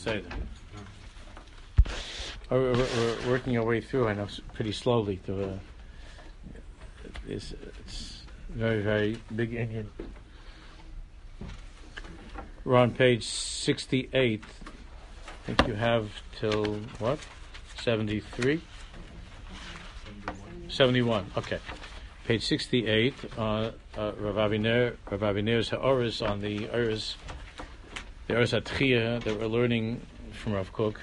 Seder. We're working our way through, I know, pretty slowly. It's very, very big Indian. We're on page 68. I think you have till what? 73? 71. Okay. Page 68. Rav Aviner's Ha'oris on the Oris HaTchiyah that we're learning from Rav Kook.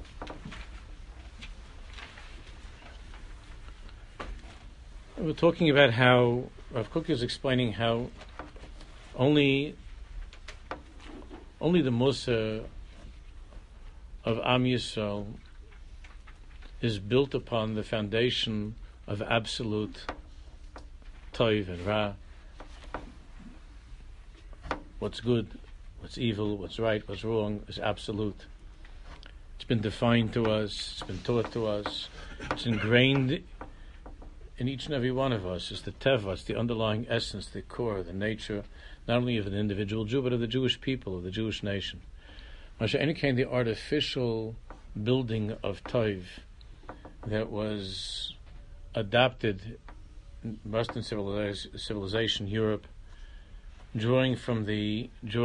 We're talking about how Rav Kook is explaining how only the Musa of Am Yisrael is built upon the foundation of absolute Tov and Ra. What's good, what's evil, what's right, what's wrong is absolute. It's been defined to us, it's been taught to us, it's ingrained in each and every one of us. It's the teva, it's the underlying essence, the core, the nature, not only of an individual Jew, but of the Jewish people, of the Jewish nation. The artificial building of Tov that was adapted in Western civilization, Europe, drawing from the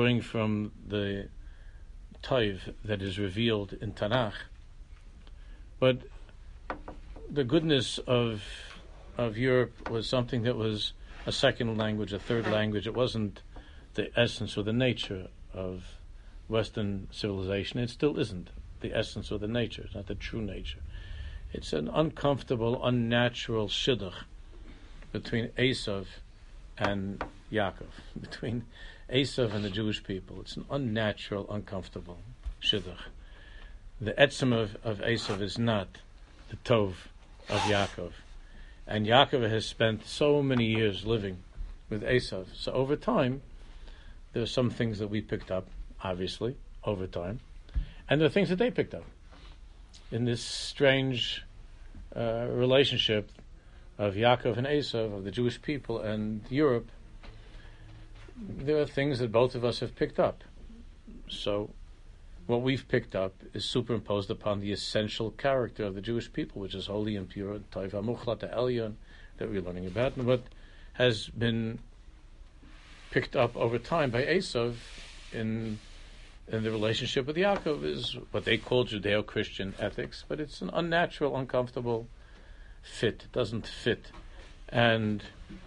Tov that is revealed in Tanakh. But the goodness of Europe was something that was a second language, a third language. It wasn't the essence or the nature of Western civilization. It still isn't the essence or the nature. It's not the true nature. It's an uncomfortable, unnatural shidduch between Esav and Yaakov, between Esav and the Jewish people. It's an unnatural, uncomfortable shidduch. The etzem of Esav is not the tov of Yaakov. And Yaakov has spent so many years living with Esav. So over time, there are some things that we picked up, obviously, over time. And there are things that they picked up. In this strange relationship of Yaakov and Esav, of the Jewish people and Europe, there are things that both of us have picked up. So what we've picked up is superimposed upon the essential character of the Jewish people, which is holy and pure, Tov HaMuchlat, the Elyon, that we're learning about, and what has been picked up over time by Esav in the relationship with Yaakov is what they call Judeo-Christian ethics, but it's an unnatural, uncomfortable fit. It doesn't fit. And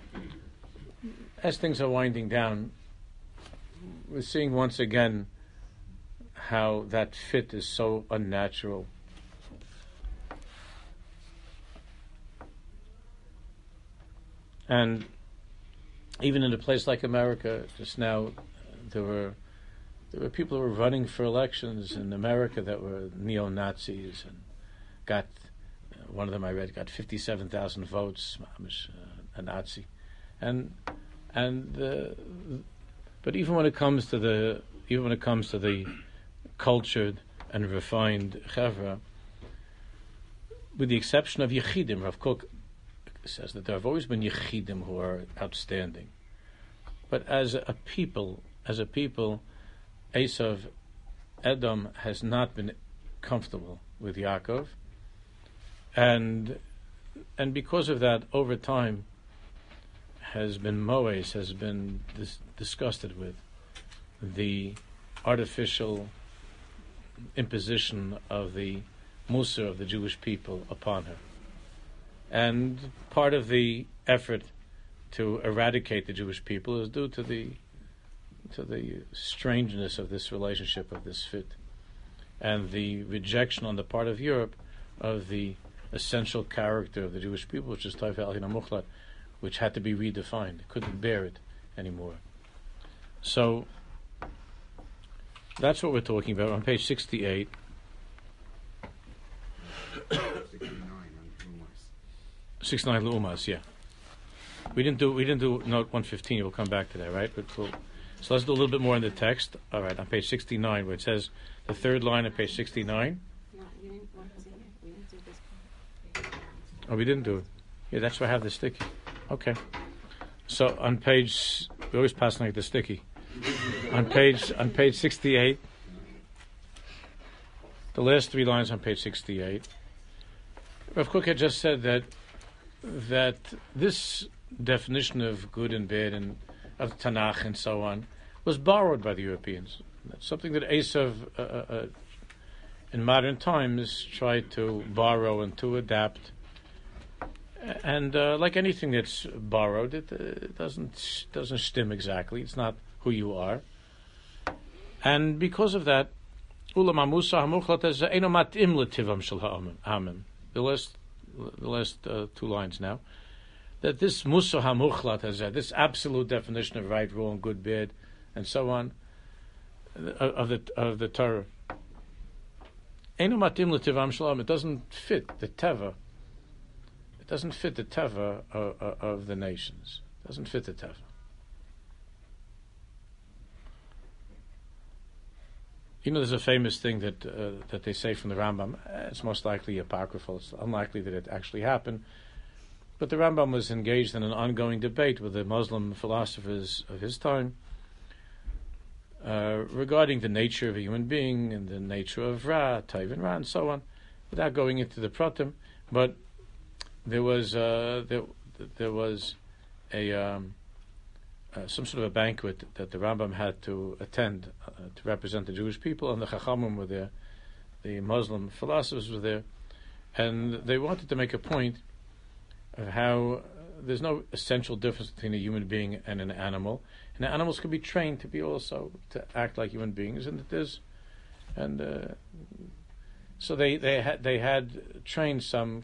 as things are winding down, we're seeing once again how that fit is so unnatural. And even in a place like America, just now, there were people who were running for elections in America that were neo-Nazis and got, one of them I read, got 57,000 votes, a Nazi. But even when it comes to the cultured and refined chevra, with the exception of Yechidim, Rav Kook says that there have always been Yechidim who are outstanding. But as a people, Esav, Edom has not been comfortable with Yaakov, and because of that, over time, has been disgusted with the artificial imposition of the Musa of the Jewish people upon her. And part of the effort to eradicate the Jewish people is due to the strangeness of this relationship, of this fit, and the rejection on the part of Europe of the essential character of the Jewish people, which is Tov HaMuchlat, which had to be redefined. It couldn't bear it anymore. So that's what we're talking about on page 68. 69 Lumas, yeah. We didn't do note 115. We'll come back to that, right? So let's do a little bit more in the text. All right, on page 69, where it says the third line on page 69. No, we didn't do this. Oh, we didn't do it. Yeah, that's why I have the sticky. Okay. So on page, we always pass like the sticky. on page 68. the last 3 lines on page 68. Rav Kook had just said that this definition of good and bad and of Tanakh and so on was borrowed by the Europeans. That's something that Esav in modern times tried to borrow and to adapt. And like anything that's borrowed, it doesn't stem exactly. It's not who you are. And because of that, the last 2 lines now, that this Musa HaMuchlat has this absolute definition of right, wrong, good, bad, and so on of the Torah. It doesn't fit the Teva. It doesn't fit the Teva of the nations. It doesn't fit the Teva. There's a famous thing that they say from the Rambam. It's most likely apocryphal. It's unlikely that it actually happened. But the Rambam was engaged in an ongoing debate with the Muslim philosophers of his time regarding the nature of a human being and the nature of Ra, Taiv and Ra, and so on, without going into the pratim. But there was some sort of a banquet that the Rambam had to attend to represent the Jewish people, and the Chachamim were there, the Muslim philosophers were there, and they wanted to make a point of how there's no essential difference between a human being and an animal, and animals can be trained to be also to act like human beings, and that there's, and so they had trained some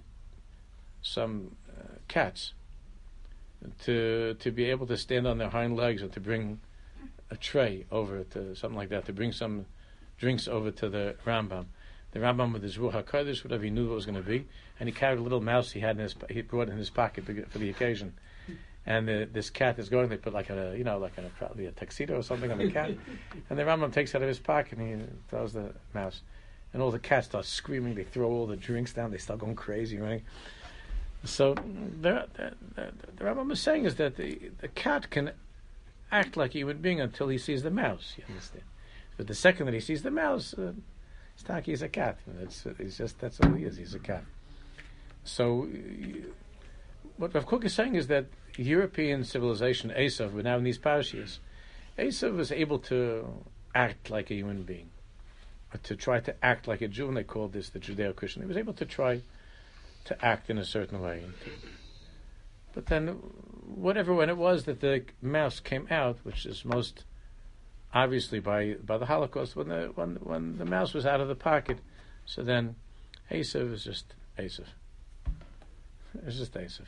cats to be able to stand on their hind legs and to bring a tray over to something like that, to bring some drinks over to the Rambam. The Rambam with his Ruach HaKodesh, whatever he knew what was going to be, and he carried a little mouse he brought in his pocket for the occasion. And this cat is going. They put probably a tuxedo or something on the cat, and the Rambam takes out of his pocket and he throws the mouse, and all the cats start screaming. They throw all the drinks down. They start going crazy, right? So the Rambam is saying is that the cat can act like a human being until he sees the mouse. You understand? But the second that he sees the mouse, Staki is a cat. That's all he is. He's a cat. So what Rav Kook is saying is that European civilization, Esav, we're now in these parashiyos, Esav was able to act like a human being, or to try to act like a Jew, and they called this the Judeo-Christian. He was able to try to act in a certain way. But then, when it was that the mouse came out, which is most obviously by the Holocaust, when the mouse was out of the pocket, so then Esav is just Esav. It's just Esav.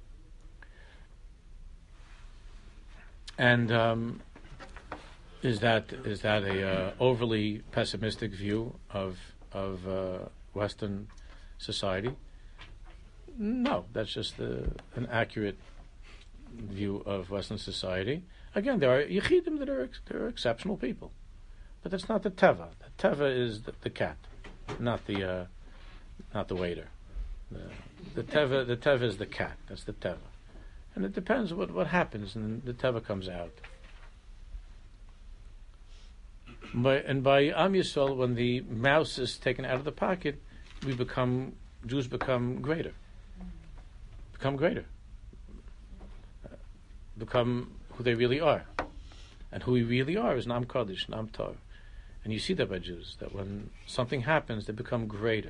And is that a overly pessimistic view of Western society? No, that's just an accurate view of Western society. Again, there are Yechidim that are exceptional people, but that's not the Teva. The Teva is the cat, not the waiter. The Teva is the cat. That's the Teva, and it depends what happens, and the Teva comes out. By Am Yisrael, when the mouse is taken out of the pocket, Jews become greater. Become who they really are. And who we really are is Nam Kodesh, Nam Torah. And you see that by Jews, that when something happens, they become greater.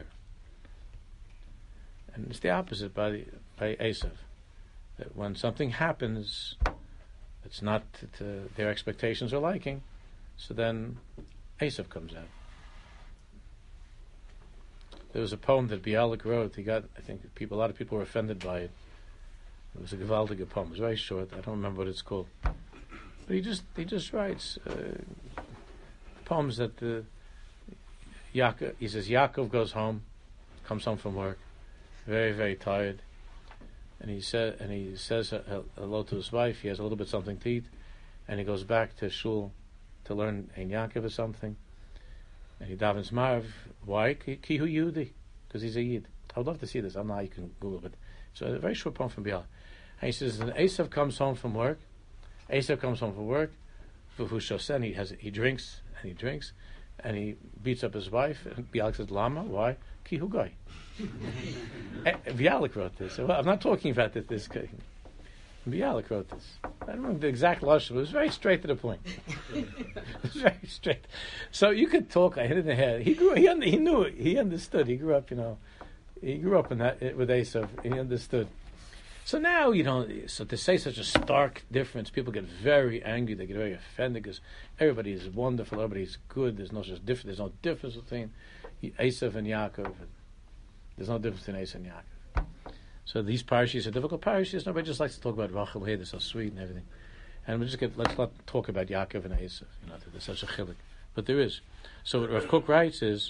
And it's the opposite by Esav. That when something happens, it's not to their expectations or liking, so then Esav comes out. There was a poem that Bialik wrote. A lot of people were offended by it. It was a gewaltige poem. It was very short. I don't remember what it's called. But he just writes poems that he says Yaakov goes home, comes home from work, very, very tired, and he says hello to his wife. He has a little bit something to eat, and he goes back to shul to learn Ein Yaakov or something. And he davens Marv. Why? Ki hu Yehudi, because he's a Yid. I would love to see this. I don't know how you can Google it. So a very short poem from Bial. And he says, and Esav comes home from work. He drinks and he drinks. and he beats up his wife. And Bialik says, "Lama, why? Ki hu goy." Bialik wrote this. Well, I'm not talking about that. This guy. Bialik wrote this. I don't remember the exact lashon, but it was very straight to the point. It was very straight. So you could talk. I hit it in the head. He knew it. He understood. He grew up. He grew up in that with Esav. He understood. So now, so to say such a stark difference, people get very angry, they get very offended because everybody is wonderful, everybody's good, there's no difference between Esav and Yaakov. There's no difference between Esav and Yaakov. So these parashas are difficult parashas. Nobody just likes to talk about Rachel, hey, they're so sweet and everything. And let's not talk about Yaakov and Esav, there's such a chilik. But there is. So what Rav Kook writes is,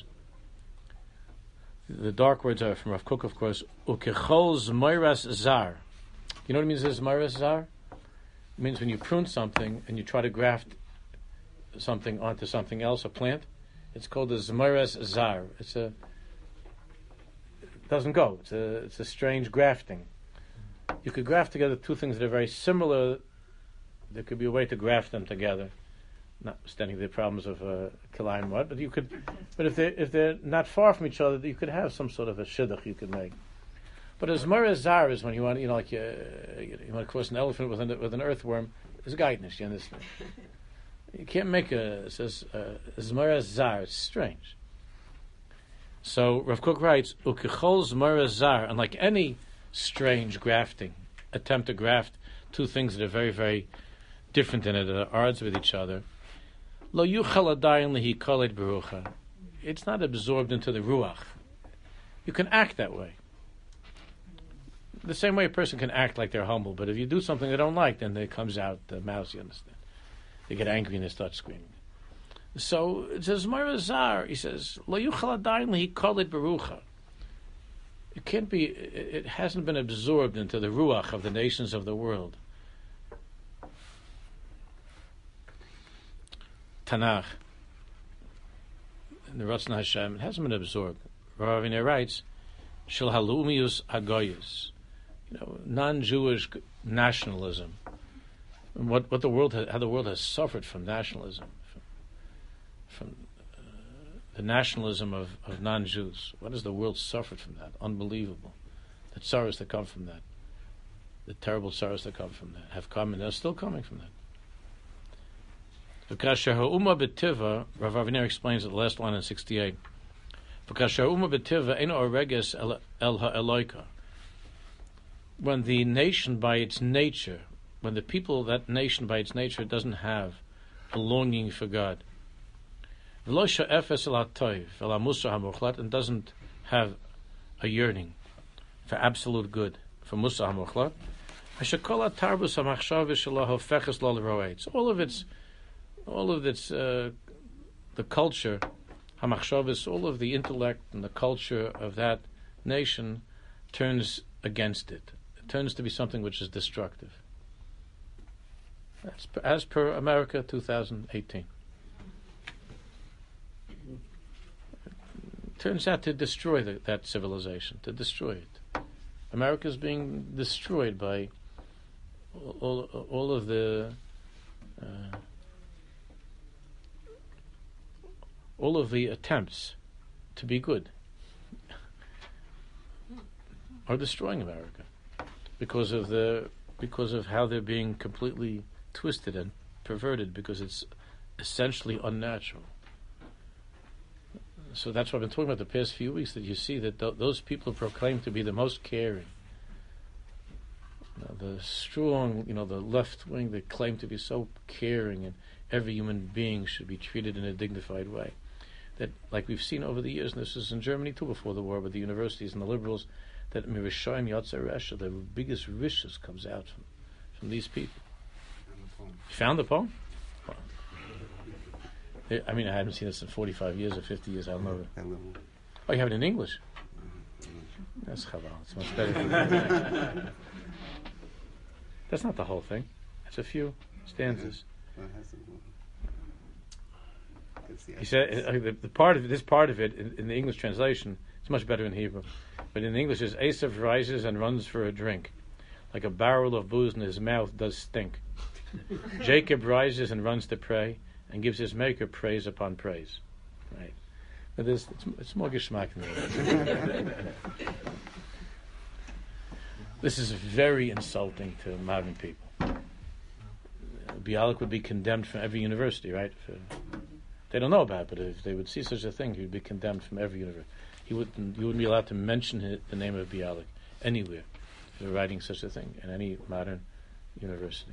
the dark words are from Rav Kook, of course, Ukechol Zmoiras Zar. You know what it means, Zmoiras Zar? It means when you prune something and you try to graft something onto something else, a plant, it's called a Zmoiras Zar. It doesn't go. It's a strange grafting. You could graft together two things that are very similar. There could be a way to graft them together, notwithstanding the problems of Kalai and what, but you could. But if they're not far from each other, you could have some sort of a shidduch you could make. But as Zmoiras Zar is when you want, you want to cross an elephant with an earthworm. It's guidance, you understand? You can't make Zmoiras Zar. It's strange. So Rav Kook writes, "Ukechol Zmoiras Zar," and like any strange grafting, attempt to graft two things that are very, very different and at odds with each other. Lo yuchal adayin lehi koled berucha. It's not absorbed into the ruach. You can act that way. The same way a person can act like they're humble, but if you do something they don't like, then it comes out the mouse, you understand. They get angry and they start screaming. So it says, Zmoiras Zar, he says, Lo yuchal adayin lehi koled berucha. It can't be, it hasn't been absorbed into the ruach of the nations of the world. Tanakh, in the Ratzon Hashem, it hasn't been absorbed. Rav Aviner writes, Shel halumius hagoyus, non-Jewish nationalism, and how the world has suffered from nationalism, from the nationalism of non-Jews. What has the world suffered from that? Unbelievable. The sorrows that come from that, the terrible sorrows that come from that, have come and are still coming from that. V'kasher ha'uma b'tiva, Rav Aviner explains it, the last line in 68. V'kasher ha'uma b'tiva ein oreges el ha'eloika. When the nation by its nature, when the people, that nation by its nature doesn't have a longing for God, v'lo she'efes el ha'toiv, el ha'musar ha'muchlat, and doesn't have a yearning for absolute good, for musar ha'muchlat, ha'shekol ha'tarbus ha'machshav shelo hofeches lo l'roetz. All of its the culture, hamachshavas, all of the intellect and the culture of that nation turns against it. It turns to be something which is destructive. That's as per America 2018. It turns out to destroy that civilization, to destroy it. America is being destroyed by all of the all of the attempts to be good are destroying America because of how they're being completely twisted and perverted, because it's essentially unnatural. So that's what I've been talking about the past few weeks, that you see that those people who proclaim to be the most caring, the strong, the left wing, that claim to be so caring and every human being should be treated in a dignified way. That, like we've seen over the years, and this is in Germany too before the war, with the universities and the liberals, that Mirishayim Yotzer Resha, the biggest rishus comes out from these people. You found the poem? I mean, I haven't seen this in 45 years or 50 years. I don't know. Oh, you have it in English? That's chaval. It's much better. That's not the whole thing. It's a few stanzas. He said this part of it in the English translation, it's much better in Hebrew, but in English is Esav rises and runs for a drink, like a barrel of booze in his mouth does stink. Jacob rises and runs to pray, and gives his maker praise upon praise. right? But it's more geschmack than that. This is very insulting to modern people. Bialik would be condemned from every university, right? They don't know about it, but if they would see such a thing, he would be condemned from every university. You wouldn't be allowed to mention the name of Bialik anywhere for writing such a thing in any modern university.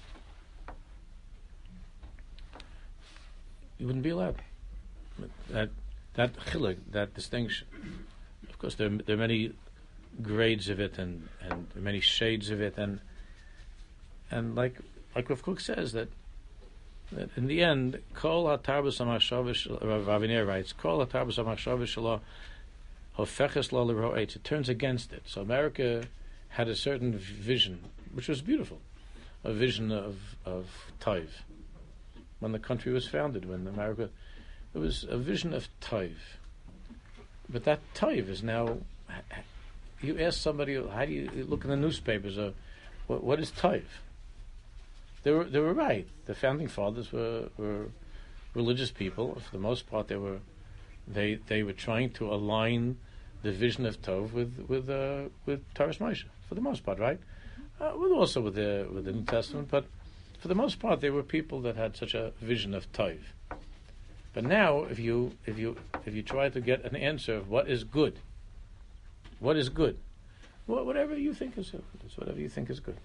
You wouldn't be allowed. That chiluk, that distinction. Of course, there are many grades of it and many shades of it, and like Rav Kook says that in the end, Kol HaTarbus HaMachshavah, Rav Aviner writes, Kol HaTarbus HaMachshavah Shelo Hofeches Lo L'Ro'etz. It turns against it. So America had a certain vision, which was beautiful, a vision of Taiv. When the country was founded, when America, it was a vision of Taiv. But that Taiv is now. You ask somebody, how do you look in the newspapers? What is Taiv? They were right. The founding fathers were religious people. For the most part, they were trying to align the vision of Tov with Torah's Moshe. For the most part, right? Also with the New Testament, but for the most part, they were people that had such a vision of Tov. But now, if you try to get an answer of what is good. What is good? Whatever you think is good. It's whatever you think is good.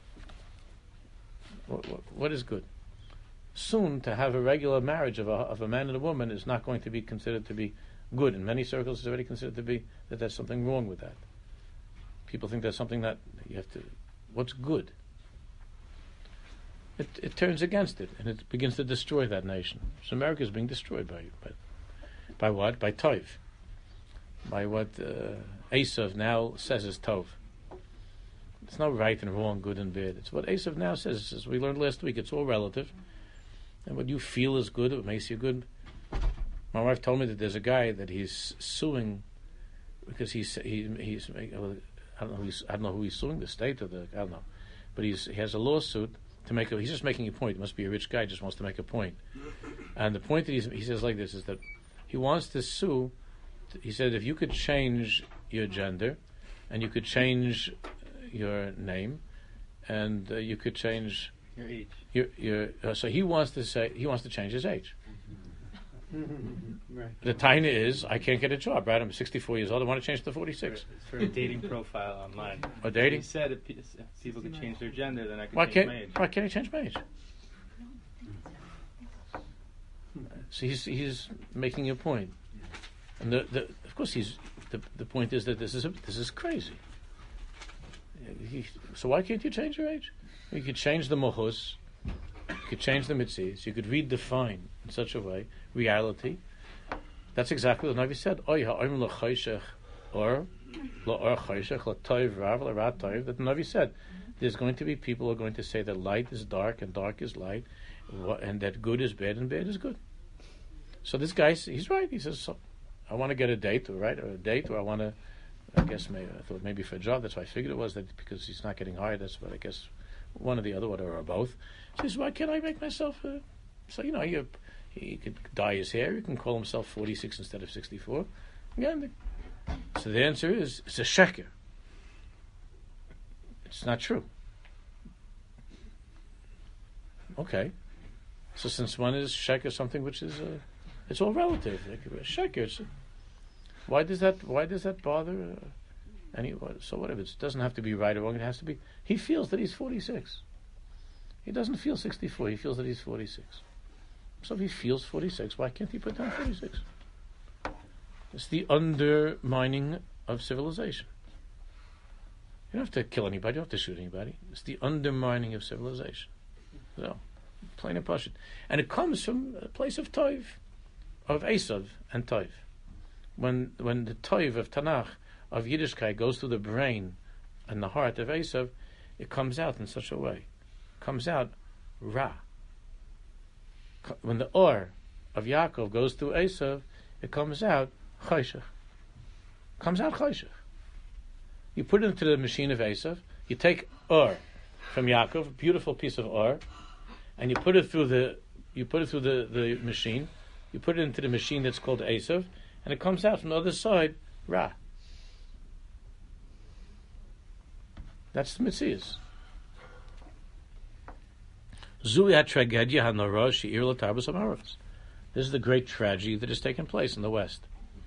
What is good? Soon, to have a regular marriage of a man and a woman is not going to be considered to be good. In many circles, it's already considered to be that there's something wrong with that. People think there's something that you have to. What's good? It turns against it, and it begins to destroy that nation. So America is being destroyed by what? By Tov. By what Esav now says is Tov. It's not right and wrong, good and bad. It's what Esav now says. As we learned last week, it's all relative. And what you feel is good, what makes you good. My wife told me that there's a guy that he's suing because he's I don't know who he's suing, the state or I don't know. But he has a lawsuit to make he's just making a point. He must be a rich guy, just wants to make a point. And the point that he says like this is that he wants to sue. He said, if you could change your gender, and you could change your name, and you could change your age. So he wants to change his age. Right. The tiny is, I can't get a job, right? I'm 64 years old. I want to change to 46. It's for a dating profile online. A dating? He said if people could change their gender, then I could change my age. Why can't he change my age? So he's making a point. And of course, the point is that this is crazy. So why can't you change your age? You could change the mohus, you could change the mitzvahs, you could redefine in such a way reality. That's exactly what the Navi said. That the Navi said, there's going to be people who are going to say that light is dark and dark is light, and that good is bad and bad is good. So this guy, he's right. He says, so I want to get a date, or I want to, I thought maybe for a job. That's why I figured it was that because he's not getting hired. That's what I guess one or the other, or both. He says, why can't I make myself? So he could dye his hair. He can call himself 46 instead of 64. Again, so the answer is it's a sheker. It's not true. Okay. So since one is sheker, something which is it's all relative. Like sheker. Why does that bother anyone? So whatever. It doesn't have to be right or wrong. It has to be. He feels that he's 46. He doesn't feel 64. He feels that he's 46. So if he feels 46, why can't he put down 46? It's the undermining of civilization. You don't have to kill anybody. You don't have to shoot anybody. It's the undermining of civilization. So, plain and pashut. And it comes from a place of Tov, of Esav and Tov. When the Tov of Tanakh, of Yiddishkeit, goes through the brain and the heart of Esav, it comes out in such a way. It comes out Ra. When the Or of Yaakov goes through Esav, it comes out Choshech. Comes out Choshech. You put it into the machine of Esav, you take Or from Yaakov, a beautiful piece of Or, and you put it through the machine, You put it into the machine that's called Esav, and it comes out from the other side, Ra. That's the Metzias. Zui ha-tragedia ha-nora she'ir l'tarbus ha'maros. This is the great tragedy that has taken place in the West.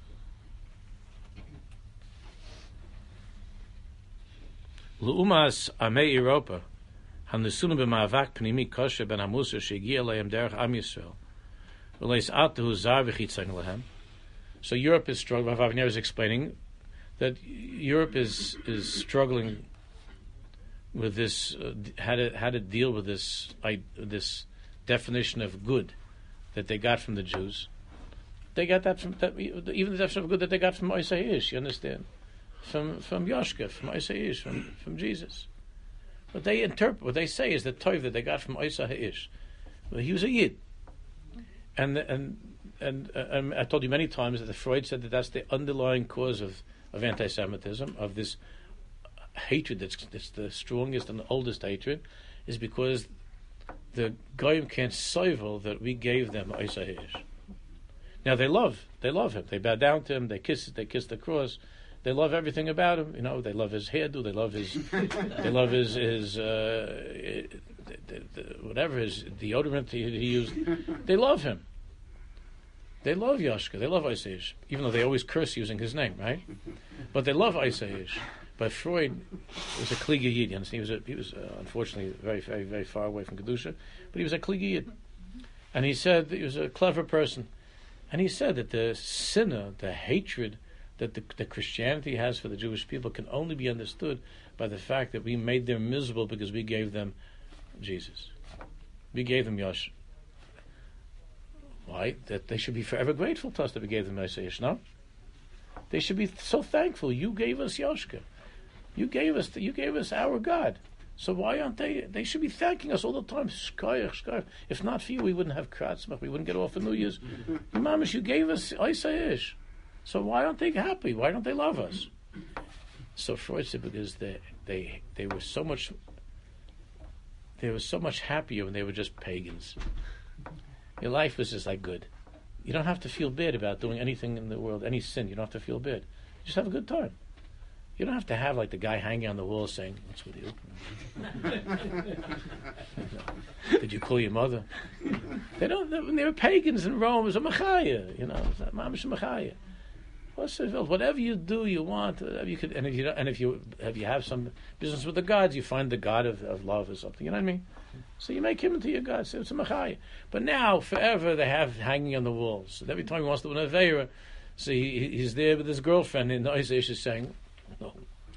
L'umas amei Europa hanesunu b'ma'avak pnimi kosher ben hamusar she'gi'a lehem derech am Yisrael v'leis atu zar v'chitzang lehem. So Europe is struggling. Rav Avner is explaining that Europe is struggling with this, how to deal with this definition of good that they got from the Jews. They got that from even the definition of good that they got from Isaiah. You understand? From Yoshka, from Isaiah, from Jesus. What they interpret, what they say is the Tov that they got from Isaiah. Well, he was a Yid, and I told you many times that Freud said that that's the underlying cause of anti-Semitism, of this hatred that's the strongest and the oldest hatred, is because the Goyim can't sovel that we gave them Isaiah. Now they love him. They bow down to him. They kiss the cross. They love everything about him. You know, they love his hairdo. They love his whatever his deodorant he used. They love him. They love Yoshka. They love Isaiah, even though they always curse using his name, right? But they love Isaiah. But Freud was a Kliga Yid. You understand? He was unfortunately very, very, very far away from Kedusha, but he was a Kliga Yid. And he said that he was a clever person. And he said that the sinner, the hatred that the Christianity has for the Jewish people can only be understood by the fact that we made them miserable because we gave them Jesus. We gave them Yosh. Why? That they should be forever grateful to us that we gave them Isaiah. No? They should be so thankful. You gave us Yoshka. You gave us our God. So why aren't they? They should be thanking us all the time. Shkoyach. If not for you, we wouldn't have Kratzmach. We wouldn't get off for New Year's. Mamish, you gave us Isaiah. So why aren't they happy? Why don't they love us? So Freud said because they were so much happier when they were just pagans. Your life was just like good. You don't have to feel bad about doing anything in the world, any sin. You don't have to feel bad. Just have a good time. You don't have to have like the guy hanging on the wall saying, "What's with you? Did you call your mother?" They don't. When they were pagans in Rome, it was a machaya. You know, mamish machaya. Whatever you do, you want. You could, and if you have some business with the gods, you find the god of love or something. You know what I mean? So you make him into your god. So it's a machaya. But now, forever, they have hanging on the walls. And every time he wants to do an aveira, so he's there with his girlfriend, and Isaiah is saying, "No."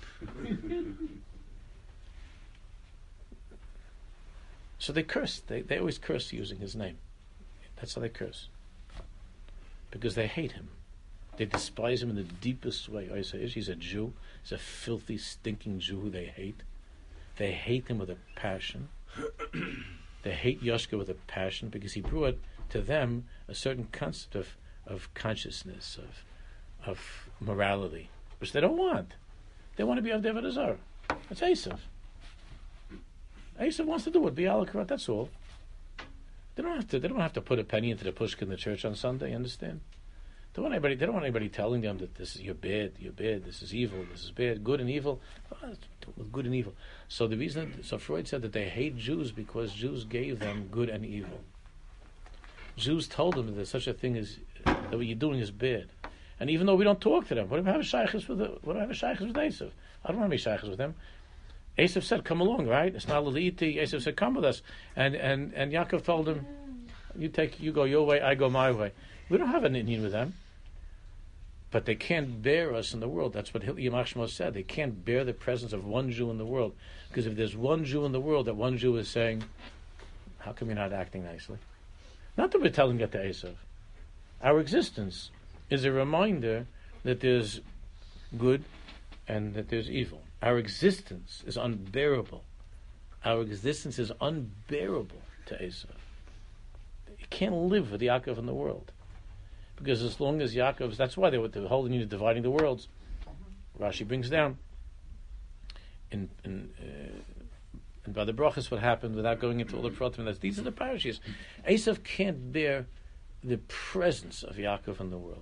So they curse. They always curse using his name. That's how they curse. Because they hate him. They despise him in the deepest way. Isaiah, he's a Jew. He's a filthy, stinking Jew who they hate. They hate him with a passion. They hate Yoshka with a passion because he brought to them a certain concept of consciousness, of morality, which they don't want. They want to be Avdei Avodah Zarah. That's Esav. Esav wants to do it. Be alakarat. That's all. They don't have to put a penny into the pushka in the church on Sunday. Understand? They don't want anybody telling them that this is you're bad, this is evil, this is bad, good and evil. Good and evil. So Freud said that they hate Jews because Jews gave them good and evil. Jews told them that there's such a thing as that what you're doing is bad. And even though we don't talk to them, what do I have a shaykhs with Esav? I don't have any shaykhs with them. Esav said, "Come along, right?" It's not Liliti. Esav said, "Come with us." And Yaakov told him, "You go your way, I go my way." We don't have an Indian with them. But they can't bear us in the world. That's what Yamach Shmo said. They can't bear the presence of one Jew in the world. Because if there's one Jew in the world, that one Jew is saying, "How come you're not acting nicely?" Not that we're telling that to Esav. Our existence is a reminder that there's good and that there's evil. Our existence is unbearable. Our existence is unbearable to Esav. You can't live with Yaakov in the world. Because as long as Yaakov's, that's why they were holding you dividing the worlds. Rashi brings down in by the brachas what happened without going into all the pratim. These are the parashas. Esav can't bear the presence of Yaakov in the world.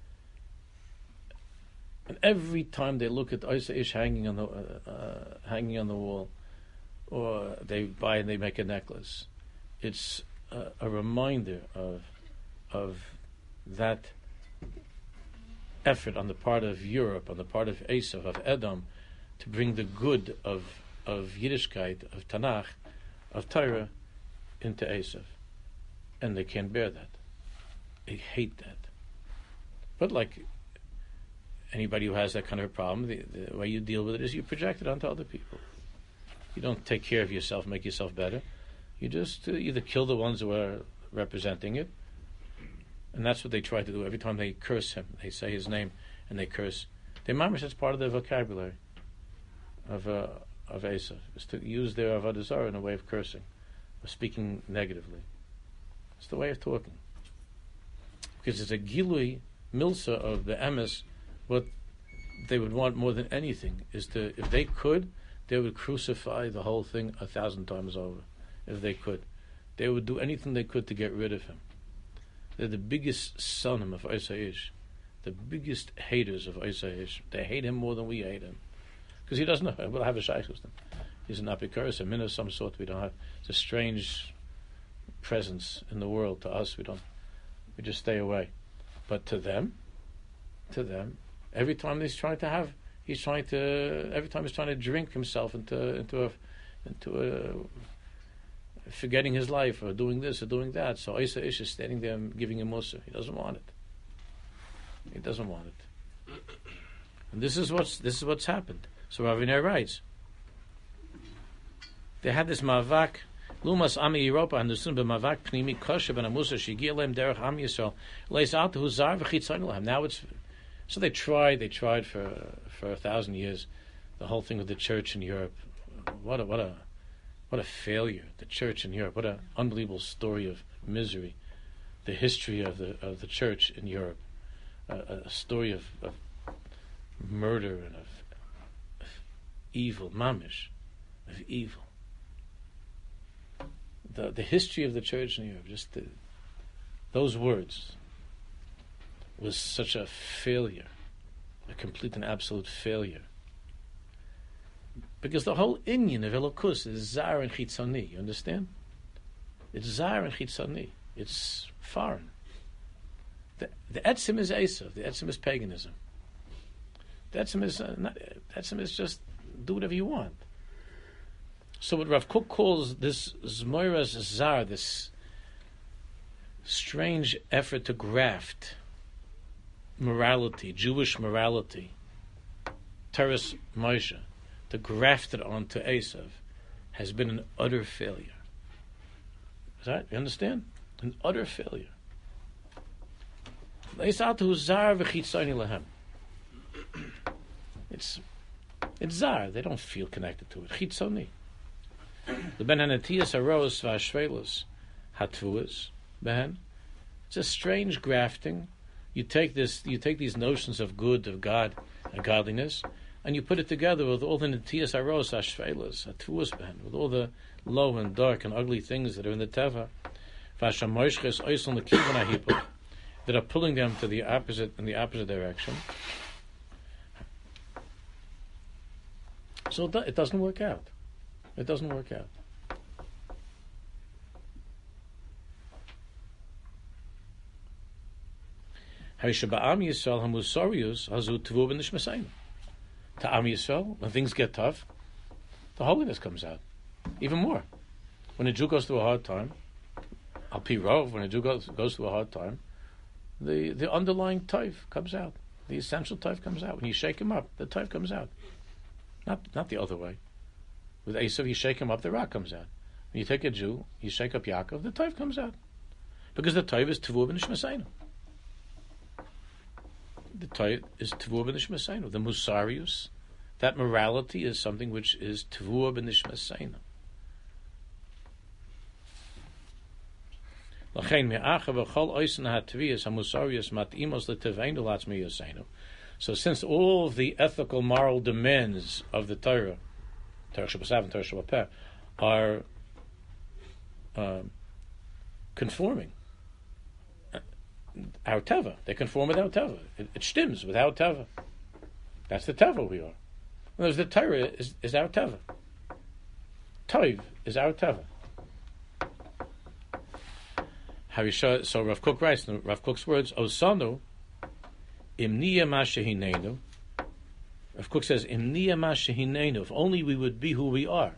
And every time they look at Isa Ish hanging on the wall, or they buy and they make a necklace, it's a reminder of that effort on the part of Europe, on the part of Esav, of Edom, to bring the good of Yiddishkeit, of Tanakh, of Torah, into Esav. And they can't bear that. They hate that. But like anybody who has that kind of a problem, the way you deal with it is you project it onto other people. You don't take care of yourself, make yourself better. You just either kill the ones who are representing it, and that's what they try to do. Every time they curse him, they say his name, and they curse. They mamish, that's part of their vocabulary of Esav, is to use their avodah zarah in a way of cursing, of speaking negatively. It's the way of talking. Because it's a gilui milsa of the emes. What they would want more than anything is to, if they could, they would crucify the whole thing 1,000 times over. If they could, they would do anything they could to get rid of him. They're the biggest sonim of Isa Ish, the biggest haters of Isa Ish. They hate him more than we hate him, because he doesn't know. We'll have a shaykh with him. He's an apikaris, a min of some sort. We don't have. It's a strange presence in the world to us. We just stay away. But to them, every time every time he's trying to drink himself into a forgetting his life, or doing this or doing that. So Isa Ish is standing there and giving him mussar. He doesn't want it. He doesn't want it. And this is what's happened. So Ravina writes, they had this mavak, Lumas Ami Europa and the Sun b'mavak pnimi kosher ben amusa shigia lem derech Am Yisrael leis out hu zar v'chitzon lahem. Now it's so they tried for 1,000 years, the whole thing with the church in Europe. What a failure! The church in Europe. What an unbelievable story of misery. The history of the church in Europe. A story of murder and of evil, mamish, of evil. The history of the church in Europe, just those words, was such a failure, a complete and absolute failure. Because the whole inyan of Elokus is zar and chitzoni, you understand? It's zar and chitzoni. It's foreign. The etzim is Esav. The etzim is paganism. The etzim is just do whatever you want. So what Rav Kook calls this zmoiras zar, this strange effort to graft morality, Jewish morality, Teres Moshe, to graft it onto Esav, has been an utter failure. Is that, you understand? An utter failure. It's zar. They don't feel connected to it. Chitzoni. The ben hanatiyas aros v'ashvelos hatvuas ben. It's a strange grafting. You take these notions of good, of God, and godliness, and you put it together with all the netiyas aros ashvelos hatvuas ben, with all the low and dark and ugly things that are in the teva. V'ashamoshches oisel nekivan ahipol, that are pulling them to the opposite direction. So it doesn't work out. It doesn't work out. To Am Yisrael, when things get tough, the holiness comes out. Even more. When a Jew goes through a hard time, Al Pi Rov, when a Jew goes through a hard time, the underlying taif comes out. The essential taif comes out. When you shake him up, the taif comes out. Not the other way. With Esav, you shake him up, the rock comes out. When you take a Jew, you shake up Yaakov, the taif comes out. Because the taif is Tavur b'nishmaseinu. The taif is Tavur b'nishmaseinu. The Musarius, that morality is something which is Tavur b'nishmaseinu. So since all of the ethical, moral demands of the Torah, Torah Shabbat and Torah Shabbat Peh, are conforming, our teva. They conform with our teva. It stims with our teva. That's the teva we are. Whereas the Torah is our teva. Toiv is our teva. So Rav Kook writes, in Rav Kook's words, Osanu, imniya ma shehinenu. Rav Kook says, imniya ma shehinenu. If only we would be who we are.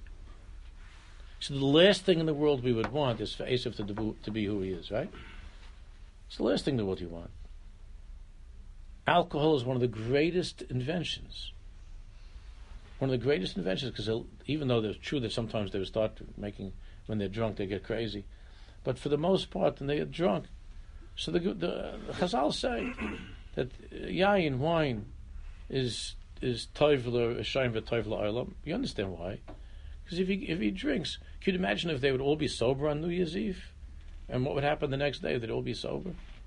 So the last thing in the world we would want is for Esav to be who he is, right? It's the last thing in the world you want. Alcohol is one of the greatest inventions. One of the greatest inventions, because even though it's true that sometimes they start making, when they're drunk, they get crazy. But for the most part, when they get drunk, so the Chazal say that yayin, wine, is toivler, shayim v'toivler olam. You understand why? Because if he drinks, could you imagine if they would all be sober on New Year's Eve? And what would happen the next day? They'd all be sober.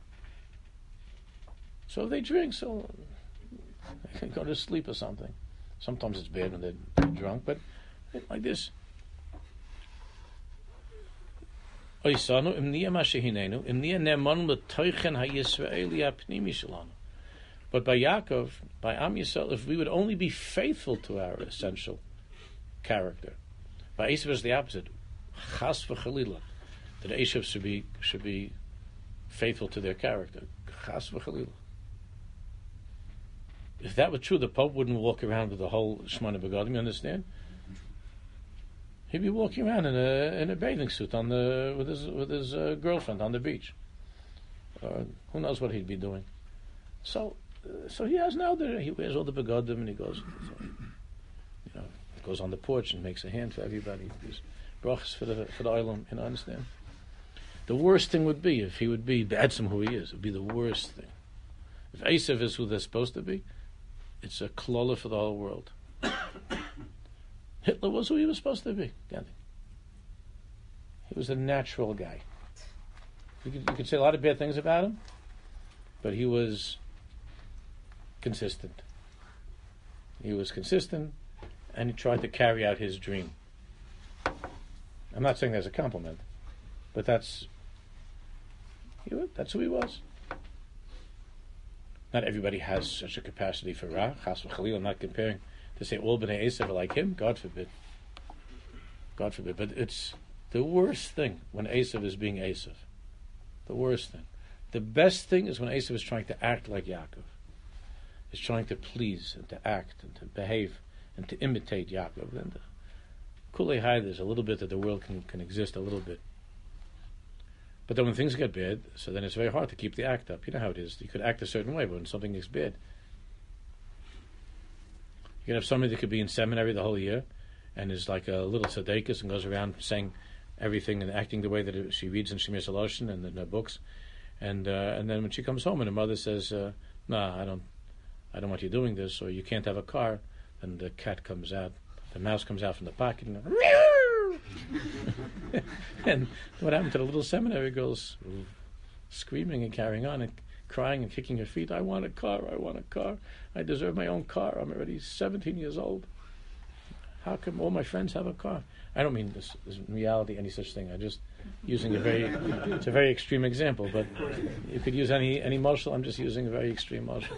So if they drink, so they can go to sleep or something. Sometimes it's bad when they're drunk, but like this. But by Yaakov, by Am Yisrael, if we would only be faithful to our essential character, by Esav is the opposite. Chas v'chalila, that Esav should be faithful to their character. Chas v'chalila. If that were true, the Pope wouldn't walk around with the whole Shemona Begadim. You understand? He'd be walking around in a bathing suit with his girlfriend on the beach. Who knows what he'd be doing? So he has now he wears all the Begadim and he goes, goes on the porch and makes a hand for everybody. There's brachas for the olam. You understand? The worst thing would be if he would be b'etzem who he is. It would be the worst thing. If Esav is who they're supposed to be, it's a klola for the whole world. Hitler was who he was supposed to be. He was a natural guy. You could say a lot of bad things about him, but he was consistent. He was consistent, and he tried to carry out his dream. I'm not saying that's a compliment, but that's who he was. Not everybody has such a capacity for Ra. Chas v'chalil, I'm not comparing to say all Bnei Esav are like him. God forbid. God forbid. But it's the worst thing when Esav is being Esav. The worst thing. The best thing is when Esav is trying to act like Yaakov. Is trying to please and to act and to behave and to imitate Yaakov. And Kulei Hai, there's a little bit that the world can exist a little bit. But then when things get bad, so then it's very hard to keep the act up. You know how it is. You could act a certain way, but when something is bad, you can have somebody that could be in seminary the whole year and is like a little tzaddikus and goes around saying everything and acting the way that she reads in Shemir Saloshin and in her books. And then when she comes home and her mother says, "Nah, I don't want you doing this," or "You can't have a car," then the cat comes out, the mouse comes out from the pocket and and what happened to the little seminary girls screaming and carrying on and crying and kicking her feet? I want a car, I want a car. I deserve my own car. I'm already 17 years old. How come all my friends have a car? I don't mean this is in reality any such thing. I'm just using it's a very extreme example, but you could use any marshal. I'm just using a very extreme marshal.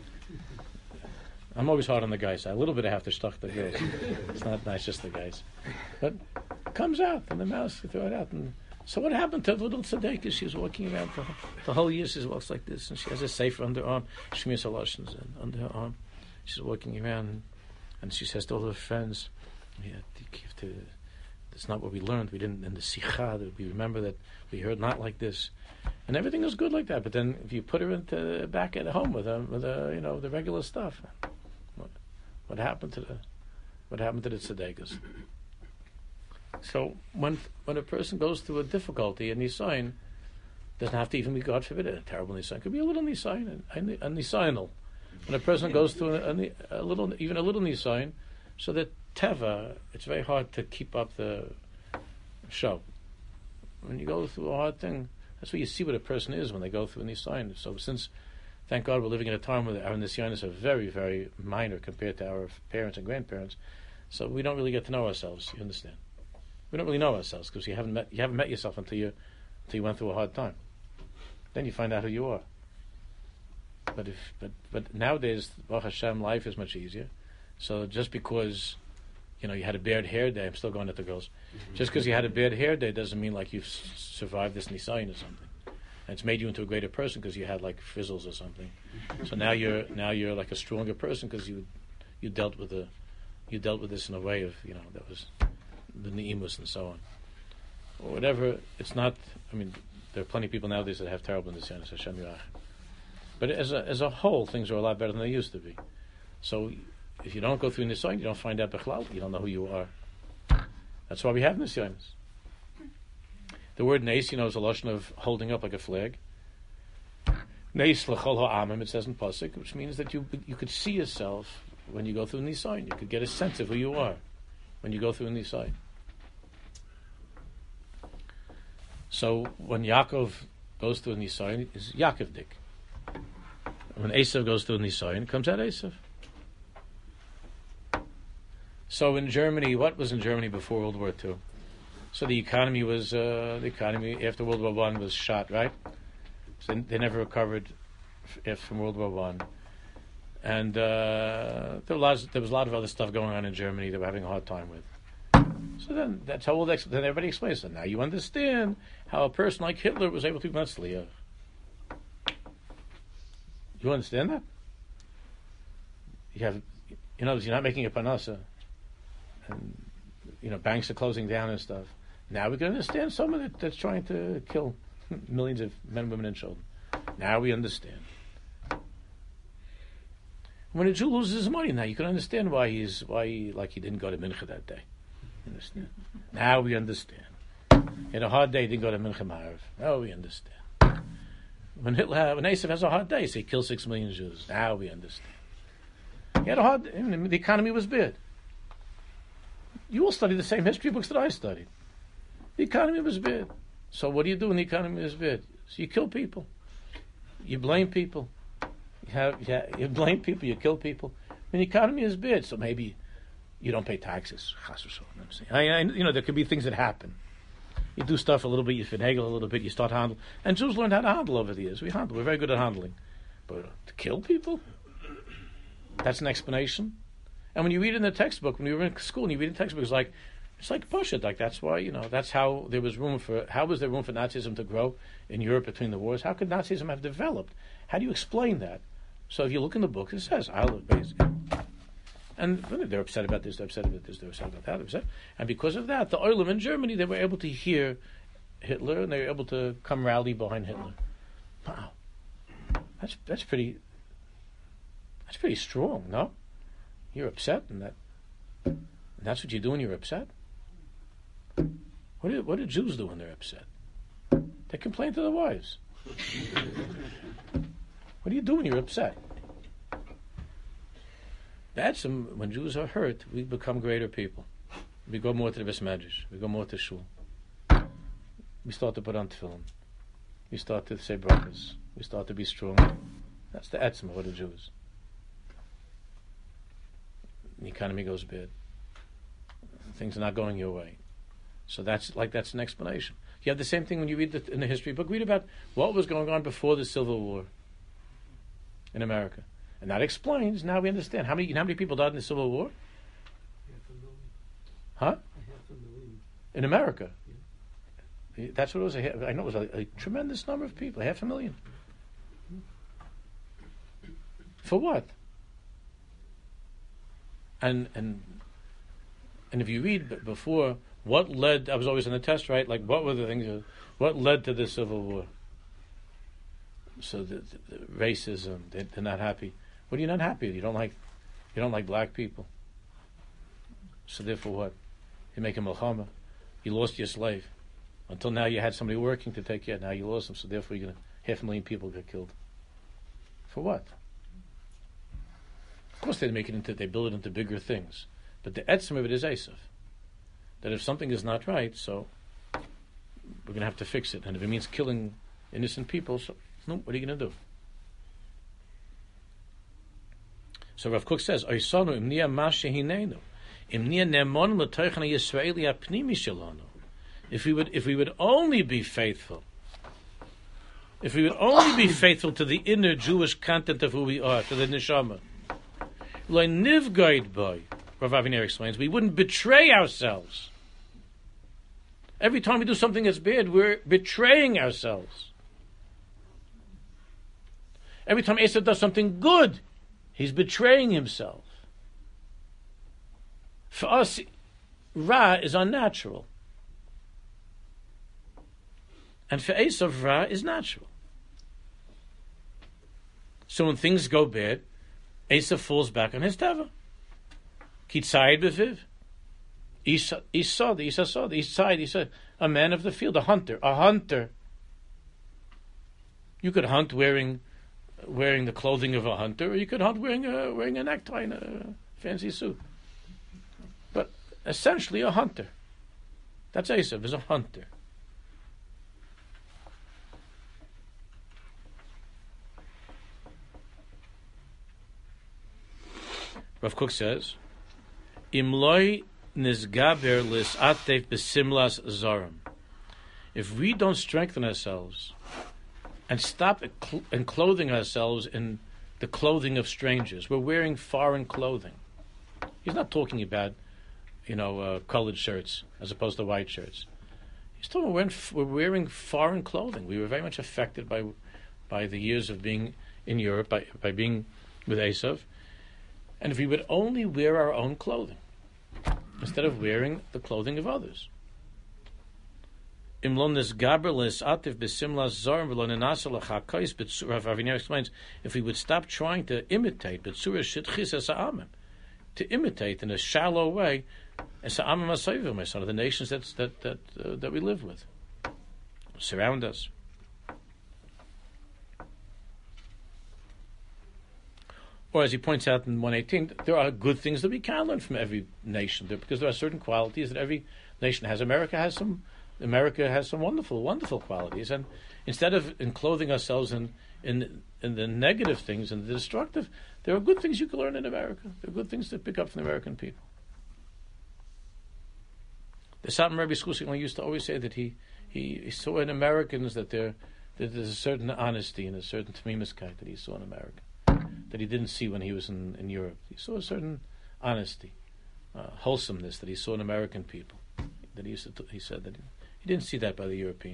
I'm always hard on the guys. A little bit I have to stuck the girls. It's not nice, just the guys. But it comes out, and the mouse, you throw it out. And so what happened to the little tzaddikus? She was walking around the whole year. She walks like this, and she has a sefer under her arm, Shemir Saloshin under her arm. She's walking around, and she says to all her friends, that's not what we learned. We didn't, in the Sikha, that we remember that we heard not like this. And everything was good like that. But then if you put her back at home with the regular stuff, what happened to the tzaddikus? So when a person goes through a difficulty, a nisayon doesn't have to even be, God forbid, a terrible nisayon. It could be a little nisayon, a nisayonal. When a person goes through a little nisayon, so that teva, it's very hard to keep up the show. When you go through a hard thing, that's where you see what a person is when they go through a nisayon. So since, thank God, we're living in a time where our nisyonis are very, very minor compared to our parents and grandparents, so we don't really get to know ourselves. You understand? We don't really know ourselves because you haven't met yourself until you went through a hard time. Then you find out who you are. But nowadays, Baruch Hashem, life is much easier. So just because, you had a bad hair day, I'm still going at the girls. Just because you had a bad hair day doesn't mean like you've survived this nisayon or something. And it's made you into a greater person because you had like frizzles or something. So now you're like a stronger person because you dealt with this in a way of that was the ni'imus and so on, or whatever. It's not. I mean, there are plenty of people nowadays that have terrible nisyonos. Hashem Yirach. But as a whole, things are a lot better than they used to be. So if you don't go through nisayon, you don't find out bechlal. You don't know who you are. That's why we have nisyonos. The word neis, is a lotion of holding up like a flag. Neis l'chol ha'amim, it says in pasuk, which means that you could see yourself when you go through nisayon. You could get a sense of who you are when you go through nisayon. So when Yaakov goes through nisayon, it's Yaakovdik. When Esav goes through nisayon, it comes out Esav. So in Germany, what was in Germany before World War II? So the economy after World War I was shot, right? So they never recovered from World War I. And there was a lot of other stuff going on in Germany they were having a hard time with. So then that's how then everybody explains it. Now you understand how a person like Hitler was able to be Matzliach. You understand that? You're not making a panasa, and banks are closing down and stuff. Now we can understand someone that's trying to kill millions of men, women, and children. Now we understand. When a Jew loses his money, now you can understand why he didn't go to Mincha that day. You understand? Now we understand. In a hard day, he didn't go to Mincha Ma'ariv. Now we understand. When Esav has a hard day, so he kills 6 million Jews. Now we understand. He had a hard. The economy was bad. You all study the same history books that I studied. The economy was bad. So what do you do when the economy is bad? So you kill people. You blame people. You blame people. You kill people. When the economy is bad, so maybe you don't pay taxes. There could be things that happen. You do stuff a little bit, you finagle a little bit, you start handling. And Jews learned how to handle over the years. We're very good at handling. But to kill people? That's an explanation. And when you read in the textbook, when you were in school and you read in the textbook, it's like Pashut. Like that's why, that's how there was room for Nazism to grow in Europe between the wars? How could Nazism have developed? How do you explain that? So if you look in the book, it says, basically. And they're upset about this, they're upset about this, they're upset about that, they're upset. And because of that, the Oilam in Germany, they were able to hear Hitler and they were able to come rally behind Hitler. Wow. That's pretty strong, no? You're upset and that's what you do when you're upset? What do Jews do when they're upset? They complain to their wives. What do you do when you're upset? When Jews are hurt, we become greater people. We go more to the Beis Medrash. We go more to shul. We start to put on tefillin. We start to say brachas. We start to be strong. That's the etzem of what a Jew is. The economy goes bad. Things are not going your way. So that's an explanation. You have the same thing when you read in the history book. Read about what was going on before the Civil War in America. And that explains, now we understand. How many people died in the Civil War? 500,000. Huh? 500,000. In America? Yeah. That's what it was. I know it was a tremendous number of people. 500,000. For what? And if you read before, what led, I was always in the test, right? Like, what were the things, what led to the Civil War? So the racism, they're not happy. What are you not happy with? You don't like black people. So therefore what? You make a milchama. You lost your slave. Until now you had somebody working to take care. Now you lost them. So therefore 500,000 people get killed. For what? Of course they build it into bigger things. But the etzem of it is Esav. That if something is not right, so we're going to have to fix it. And if it means killing innocent people, so no, what are you going to do? So Rav Kook says, "Oisanu imnia mashehinenu, imnia nemon l'toichna Yisraeli apnimi shelanu." If we would only be faithful If we would only be faithful to the inner Jewish content of who we are, to the neshama, lo nivgayed boy, Rav Aviner explains, we wouldn't betray ourselves. Every time we do something that's bad, we're betraying ourselves. Every time Esav does something good, he's betraying himself. For us, Ra is unnatural. And for Esav, Ra is natural. So when things go bad, Esav falls back on his teva. Kitzayid b'viv. Esau saw the east side. He said, a man of the field, a hunter. You could hunt wearing the clothing of a hunter, or you could hunt wearing a necktie and a fancy suit. But essentially, a hunter. That's Esav, is a hunter. Rav Kook says, Imloi nizgaber lisatef besimlas zarim. If we don't strengthen ourselves and stop enclothing ourselves in the clothing of strangers, we're wearing foreign clothing. He's not talking about, colored shirts as opposed to white shirts. He's talking about we're wearing foreign clothing. We were very much affected by the years of being in Europe, by being with Esav. And if we would only wear our own clothing, instead of wearing the clothing of others. Rav Aviner explains, if we would stop trying to imitate, to imitate in a shallow way, some of the nations that we live with, surround us. Or as he points out in 118, there are good things that we can learn from every nation, because there are certain qualities that every nation has. America has some wonderful, wonderful qualities, and instead of enclothing ourselves in the negative things and the destructive, there are good things you can learn in America. There are good things to pick up from the American people. The Satmar Rebbe Schussing used to always say that he saw in Americans that there's a certain honesty and a certain tamimuskeit that he saw in America that he didn't see when he was in Europe. He saw a certain honesty, wholesomeness that he saw in American people. That he said that he didn't see that by the European.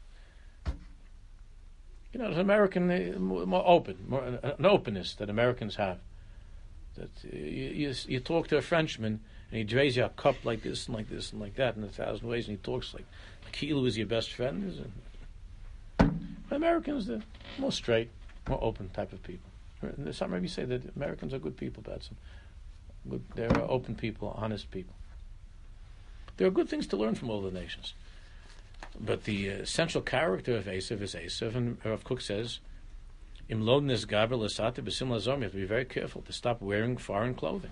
As American, more open, an openness that Americans have. That you talk to a Frenchman and he drays you a cup like this and like this and like that in 1,000 ways, and he talks like Kilu is your best friend. Americans, they're more straight, more open type of people. Some maybe say that Americans are good people, they're open people, honest people. There are good things to learn from all the nations. But the essential character of Esav is Esav, and Rav Kook says, you have to be very careful to stop wearing foreign clothing.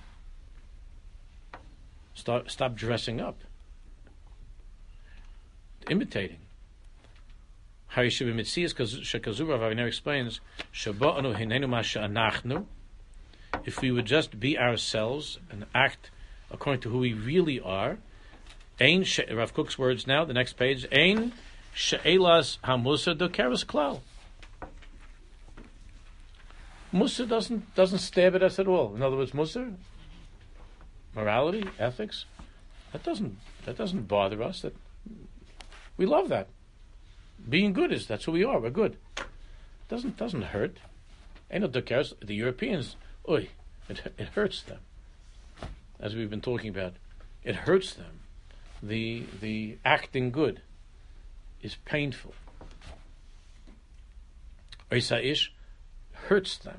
Stop dressing up. Imitating. Shekazu Rav Aviner explains, if we would just be ourselves and act according to who we really are, Rav Kook's words now, the next page, Ein she'elas hamusa dokeres klal. Musa doesn't stab at us at all. In other words, Musa, morality, ethics, that doesn't bother us. That we love that. Being good that's who we are. We're good. Doesn't hurt. Ain't no dokeres. The Europeans, it hurts them. As we've been talking about, it hurts them. The acting good is painful. Isaish hurts them.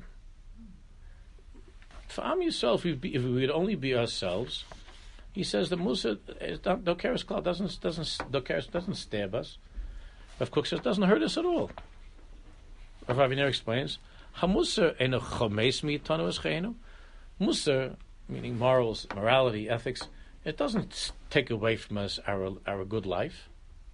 For Am Yisrael, if we would only be ourselves, he says that Musa dokeres klal doesn't stab us. Rav Kook says doesn't hurt us at all. Rav Aviner explains, Hamusa eno chomes mitanu escheinu. Musa, meaning morals, morality, ethics, it doesn't take away from us our good life.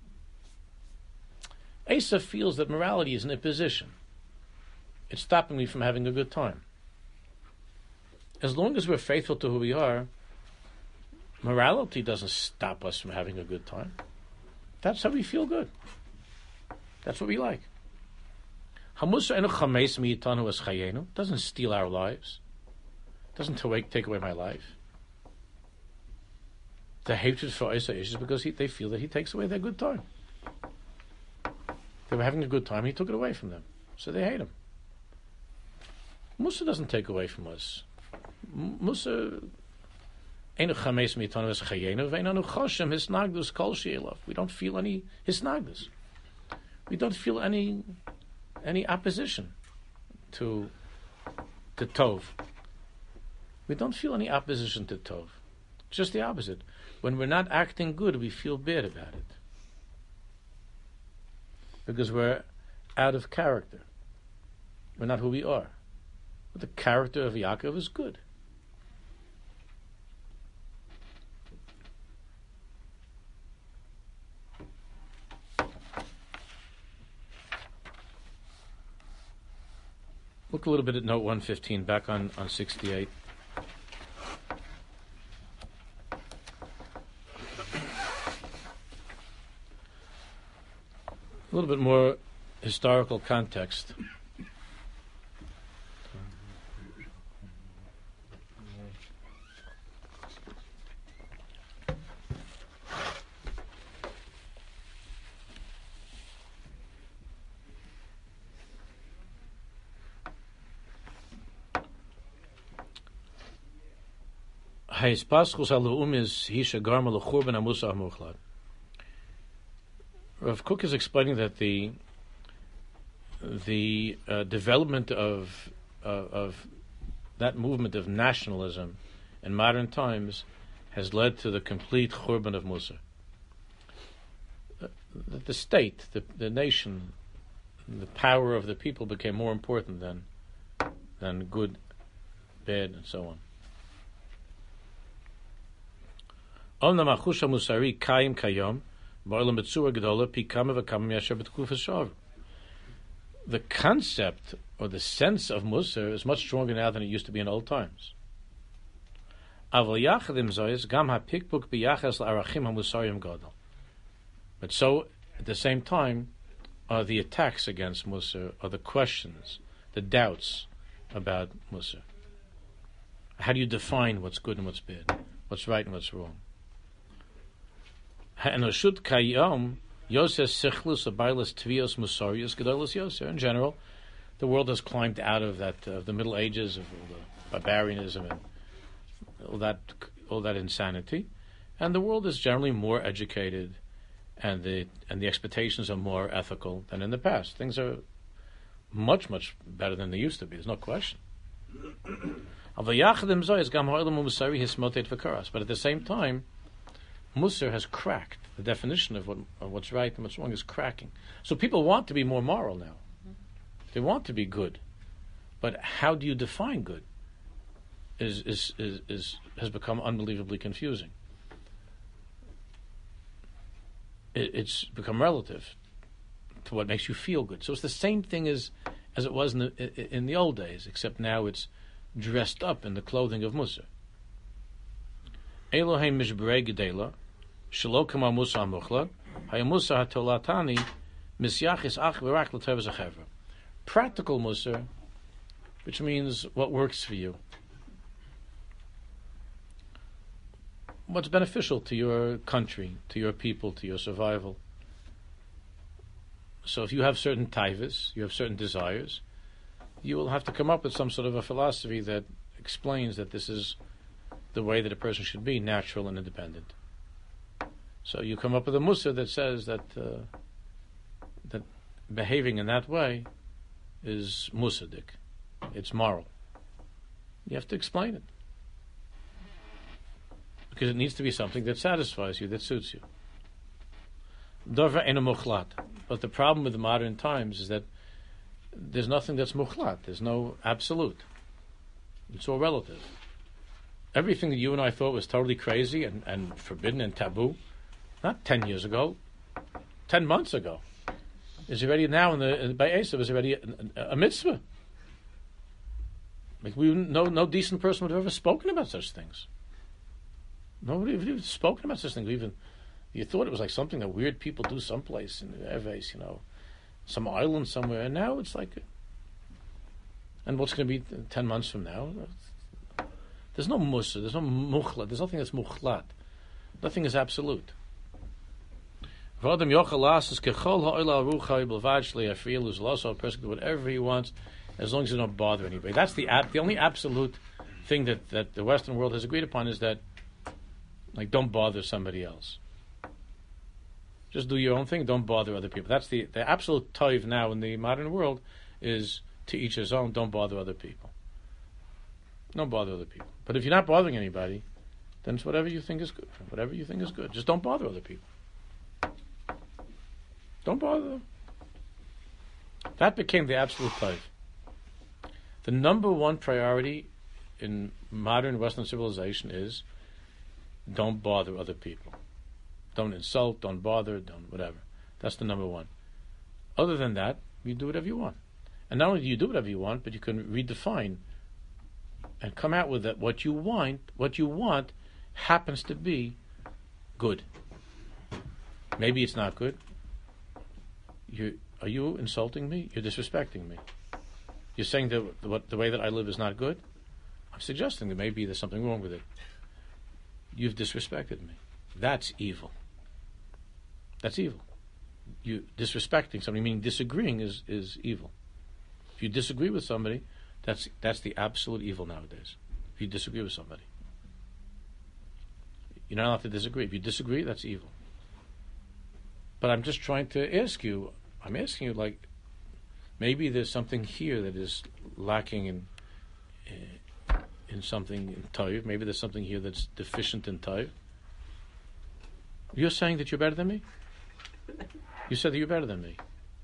Esav feels that morality is an imposition. It's stopping me from having a good time. As long as we're faithful to who we are, morality doesn't stop us from having a good time. That's how we feel good. That's what we like. Doesn't steal our lives. Doesn't take away my life. The hatred for Isa is because they feel that he takes away their good time. They were having a good time, he took it away from them. So they hate him. Musa doesn't take away from us. Musa we don't feel any hisnagdus. We don't feel any opposition to Tov. We don't feel any opposition to Tov. Just the opposite. When we're not acting good, we feel bad about it. Because we're out of character. We're not who we are. But the character of Yaakov is good. Look a little bit at note 115, back on 68. A little bit more historical context. Rav Kook is explaining that the development of that movement of nationalism in modern times has led to the complete churban of Musar. The state, the nation, the power of the people became more important than good, bad, and so on. The concept or the sense of Musar is much stronger now than it used to be in old times. But so, at the same time, are the attacks against Musar, are the questions, the doubts about Musar. How do you define what's good and what's bad, what's right and what's wrong? In general, the world has climbed out of that the Middle Ages of all the barbarianism and all that insanity, and the world is generally more educated, and the expectations are more ethical than in the past. Things are much better than they used to be. There's no question. But at the same time, Musar has cracked. The definition of what's right and what's wrong is cracking. So people want to be more moral now. They want to be good. But how do you define good? Has become unbelievably confusing. It's become relative to what makes you feel good. So it's the same thing as it was in the old days, except now it's dressed up in the clothing of Musar. Elohim mishbrei gedela, shelo kama Musa amuchla, hayamusa hatolatani, misyachis ach v'rak l'tev zechevra. Practical Musar, which means what works for you, what's beneficial to your country, to your people, to your survival. So if you have certain taivas, you have certain desires, you will have to come up with some sort of a philosophy that explains that this is the way that a person should be, natural and independent. So you come up with a Musar that says that that behaving in that way is musadik. It's moral. You have to explain it. Because it needs to be something that satisfies you, that suits you. Dova ena muchlat. But the problem with the modern times is that there's nothing that's muchlat. There's no absolute. It's all relative. Everything that you and I thought was totally crazy and forbidden and taboo, not 10 years ago, 10 months ago, is already now by Esav is already a mitzvah. Like no decent person would have ever spoken about such things. Nobody would have spoken about such things. You thought it was like something that weird people do someplace in Eves, some island somewhere, and now it's like, and what's going to be 10 months from now? There's no musa, there's no mukhlat, there's nothing that's mukhlat. Nothing is absolute. A person can do whatever he wants, as long as he don't bother anybody. That's the only absolute thing that the Western world has agreed upon, is that, like, don't bother somebody else. Just do your own thing, don't bother other people. That's the absolute taiv now in the modern world, is to each his own, don't bother other people. Don't bother other people. But if you're not bothering anybody, then it's whatever you think is good. Whatever you think is good. Just don't bother other people. Don't bother them. That became the absolute taiv. The number one priority in modern Western civilization is don't bother other people. Don't insult, don't bother, don't whatever. That's the number one. Other than that, you do whatever you want. And not only do you do whatever you want, but you can redefine and come out with that. What you want happens to be good. Maybe it's not good. Are you insulting me? You're disrespecting me. You're saying that the way that I live is not good? I'm suggesting that maybe there's something wrong with it. You've disrespected me. That's evil. That's evil. You disrespecting somebody, meaning disagreeing, is evil. If you disagree with somebody, that's the absolute evil nowadays. If you disagree with somebody, you're not allowed to disagree. If you disagree, that's evil. But I'm just trying to ask you. I'm asking you, like, maybe there's something here that is lacking in something in Taiv. Maybe there's something here that's deficient in Taiv. You're saying that you're better than me? You said that you're better than me.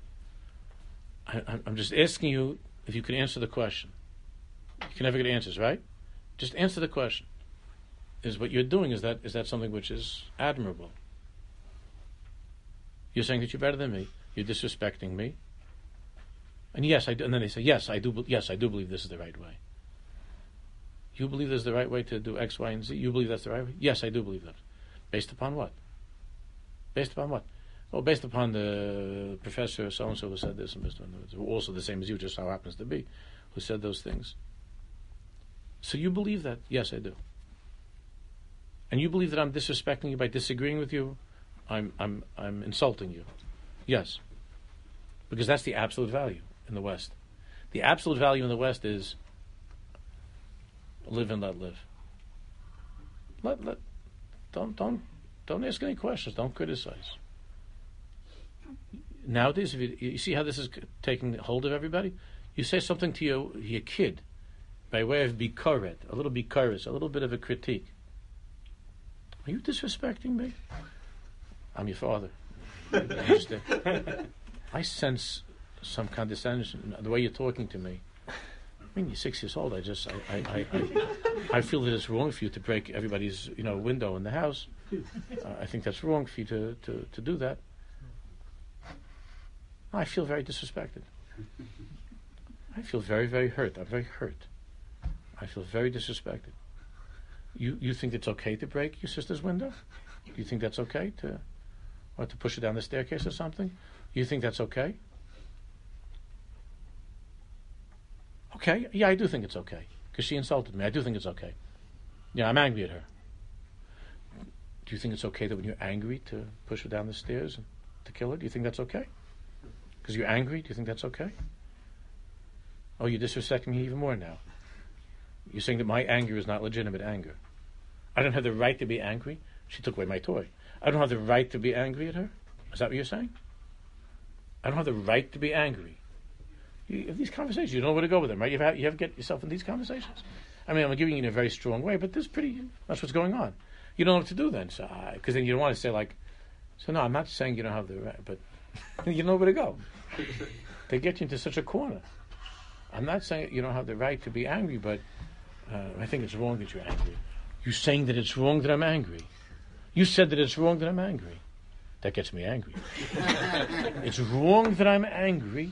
I'm just asking you if you can answer the question. You can never get answers, right? Just answer the question. Is what you're doing, is that something which is admirable? You're saying that you're better than me. You're disrespecting me. And yes, I do. And then they say, yes, I do believe this is the right way. You believe this is the right way to do X, Y, and Z? You believe that's the right way? Yes, I do believe that. Based upon what? Based upon what? Well, based upon the professor so-and-so who said this, and also the same as you, just so happens to be, who said those things. So you believe that? Yes, I do. And you believe that I'm disrespecting you by disagreeing with you? I'm insulting you? Yes. Because that's the absolute value in the West. The absolute value in the West is live and let live. Don't ask any questions. Don't criticize. Nowadays, if you see how this is taking hold of everybody, you say something to your kid by way of bikaret, a little bikaris, a little bit of a critique. Are you disrespecting me? I'm your father. I sense some condescension the way you're talking to me. I mean, you're 6 years old. I feel that it's wrong for you to break everybody's window in the house. I think that's wrong for you to do that. I feel very disrespected. I feel very, very hurt. I'm very hurt. I feel very disrespected. You think it's okay to break your sister's window? You think that's okay to push her down the staircase or something? You think that's okay? Okay, yeah, I do think it's okay. Because she insulted me. I do think it's okay. Yeah, I'm angry at her. Do you think it's okay that when you're angry to push her down the stairs and to kill her? Do you think that's okay? Because you're angry? Do you think that's okay? Oh, you're disrespecting me even more now. You're saying that my anger is not legitimate anger. I don't have the right to be angry. She took away my toy. I don't have the right to be angry at her. Is that what you're saying? I don't have the right to be angry. You have these conversations. You don't know where to go with them, right? You have to get yourself in these conversations. I mean, I'm giving you in a very strong way, but that's what's going on. You don't know what to do then, because then you don't want to say no, I'm not saying you don't have the right, but you know where to go. They get you into such a corner. I'm not saying you don't have the right to be angry, but I think it's wrong that you're angry. You're saying that it's wrong that I'm angry. You said that it's wrong that I'm angry. That gets me angry. It's wrong that I'm angry.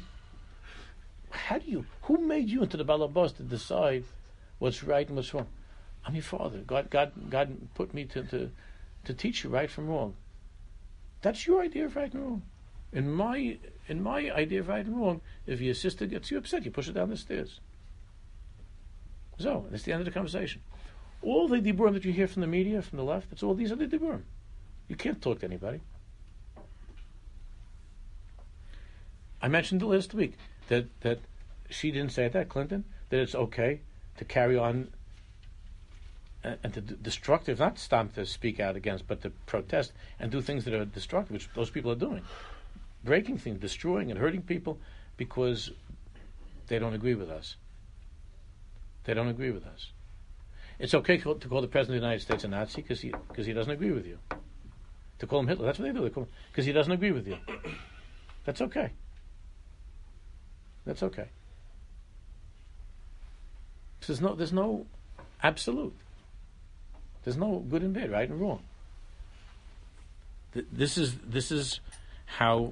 Who made you into the balabas to decide what's right and what's wrong? I'm your father. God put me to teach you right from wrong. That's your idea of right and wrong. In my idea of right and wrong, if your sister gets you upset, you push her down the stairs. So that's the end of the conversation. All the diburim that you hear from the media, from the left, that's all. These are the diburim. You can't talk to anybody. I mentioned the last week that she didn't say that, Clinton, that it's okay to carry on and to destructive, not stop to speak out against, but to protest and do things that are destructive, which those people are doing. Breaking things, destroying and hurting people because they don't agree with us. They don't agree with us. It's okay to call the President of the United States a Nazi because he doesn't agree with you. To call him Hitler, that's what they do. They call him because he doesn't agree with you. That's okay. That's okay. There's no absolute. There's no good and bad, right and wrong. This is how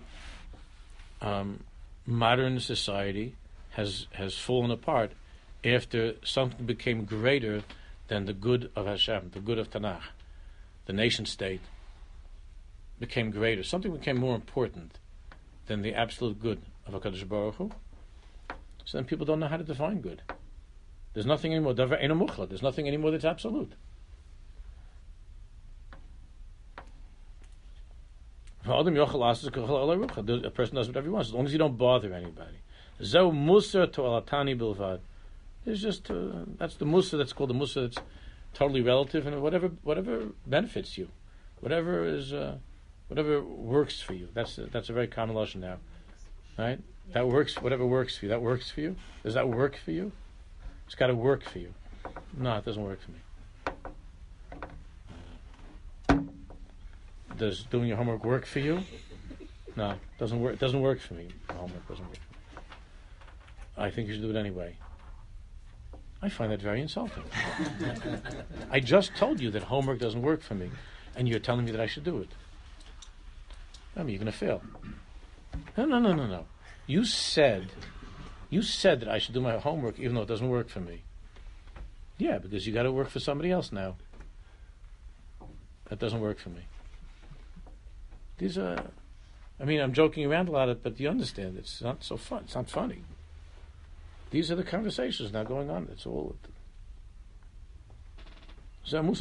modern society has fallen apart after something became greater than the good of Hashem, the good of Tanakh. The nation state became greater. Something became more important than the absolute good of HaKadosh Baruch Hu. So then people don't know how to define good. There's nothing anymore. There's nothing anymore that's absolute. A person does whatever he wants, as long as you don't bother anybody. Zeu Musa to Alatani Bilvad. It's just that's the Musa. That's called the Musa. That's totally relative, and whatever benefits you, whatever works for you. That's a very common lashon now, right? That works. Whatever works for you. That works for you. Does that work for you? It's got to work for you. No, it doesn't work for me. Does doing your homework work for you? No, it doesn't work. It doesn't work for me. Homework doesn't work for me. I think you should do it anyway. I find that very insulting. I just told you that homework doesn't work for me, and you're telling me that I should do it. I mean, you're going to fail. No. You said that I should do my homework even though it doesn't work for me. Yeah, because you got to work for somebody else now. That doesn't work for me. These are, I'm joking around a lot, but you understand, it's not so fun. It's not funny. These are the conversations now going on. That's all. All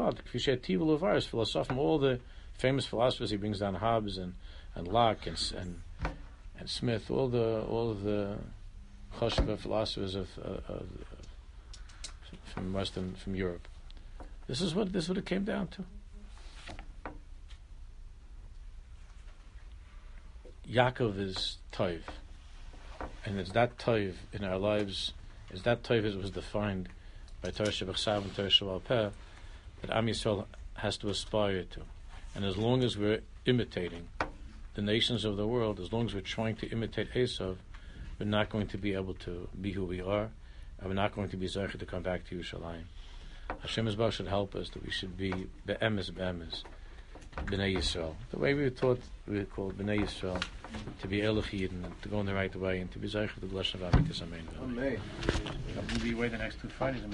the famous philosophers he brings down, Hobbes and Locke and Smith, all the Choshva philosophers from Europe. This is what it came down to. Yaakov is Toiv, and it's that Toiv in our lives, it's that Toiv as was defined by Torah Shebachsav and Torah Sheval Peh, that Am Yisrael has to aspire to. And as long as we're imitating the nations of the world, as long as we're trying to imitate Esav, we're not going to be able to be who we are, and we're not going to be Zeicher to come back to Yerushalayim. Hashem Yisrael should help us that we should be Be'emes, B'nai Yisrael. The way we were taught, we were called B'nai Yisrael, to be Elef Yidden, and to go in the right way, and to be Zeicher to the Glashon of Amikas Amen. Amen. We'll be away the next 2 Fridays.